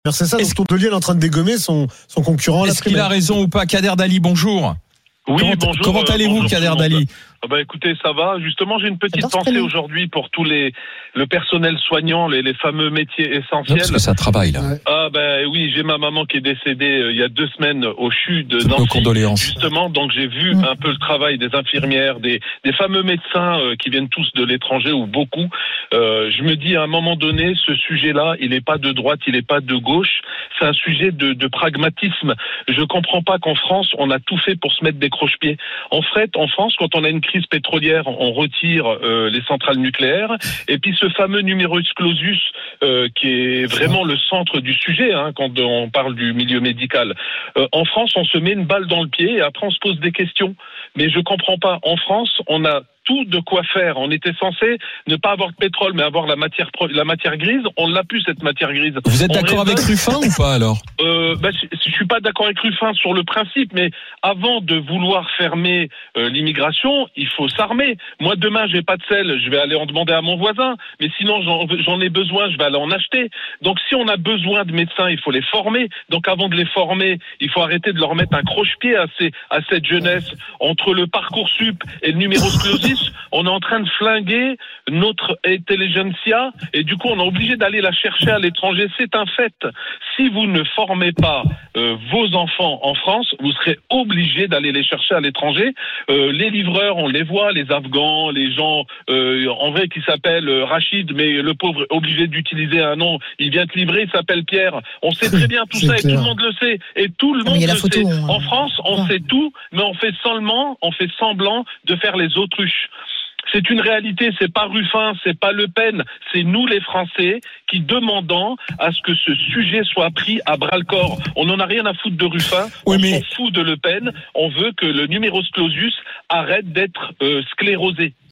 C'est ça, donc Tondelier est en train de dégommer son concurrent. Est-ce qu'il a raison ou pas? Kader Dali, bonjour. Oui, bonjour. Comment allez-vous, bonjour, Kader Dali? Écoutez, ça va. Justement, j'ai une petite pensée aujourd'hui pour tous le personnel soignant, les fameux métiers essentiels. Parce que c'est un travail, là. Oui, j'ai ma maman qui est décédée il y a 2 semaines au CHU de Nancy. Nos condoléances. Justement, donc j'ai vu un peu le travail des infirmières, des fameux médecins qui viennent tous de l'étranger ou beaucoup. Je me dis à un moment donné, ce sujet-là, il n'est pas de droite, il n'est pas de gauche. C'est un sujet de pragmatisme. Je comprends pas qu'en France, on a tout fait pour se mettre des croche-pieds. En fait, en France, quand on a une crise pétrolière, on retire les centrales nucléaires. Et puis ce fameux numerus clausus, qui est vraiment le centre du sujet, quand on parle du milieu médical. En France, on se met une balle dans le pied et après on se pose des questions. Mais je comprends pas. En France, on a tout de quoi faire. On était censé ne pas avoir de pétrole, mais avoir la matière grise. On l'a plus, cette matière grise. Vous êtes d'accord avec Ruffin ou pas, alors? Je suis pas d'accord avec Ruffin sur le principe, mais avant de vouloir fermer l'immigration, il faut s'armer. Moi, demain, j'ai pas de sel, je vais aller en demander à mon voisin, mais sinon, j'en ai besoin, je vais aller en acheter. Donc, si on a besoin de médecins, il faut les former. Donc, avant de les former, il faut arrêter de leur mettre un croche-pied à cette jeunesse. Entre le Parcoursup et le numerus clausus, on est en train de flinguer notre intelligentsia et du coup on est obligé d'aller la chercher à l'étranger. C'est un fait. Si vous ne formez pas vos enfants en France, vous serez obligé d'aller les chercher à l'étranger. Les livreurs, on les voit, les Afghans, les gens en vrai qui s'appellent Rachid, mais le pauvre est obligé d'utiliser un nom. Il vient te livrer, il s'appelle Pierre. On sait très bien tout ça et tout le monde le sait. Et tout le monde le sait. En France, on sait tout, mais on fait semblant de faire les autruches. C'est une réalité, c'est pas Ruffin, c'est pas Le Pen, c'est nous les Français qui demandons à ce que ce sujet soit pris à bras-le-corps. On n'en a rien à foutre de Ruffin, on s'en fout de Le Pen, on veut que le numerus clausus arrête d'être sclérosé.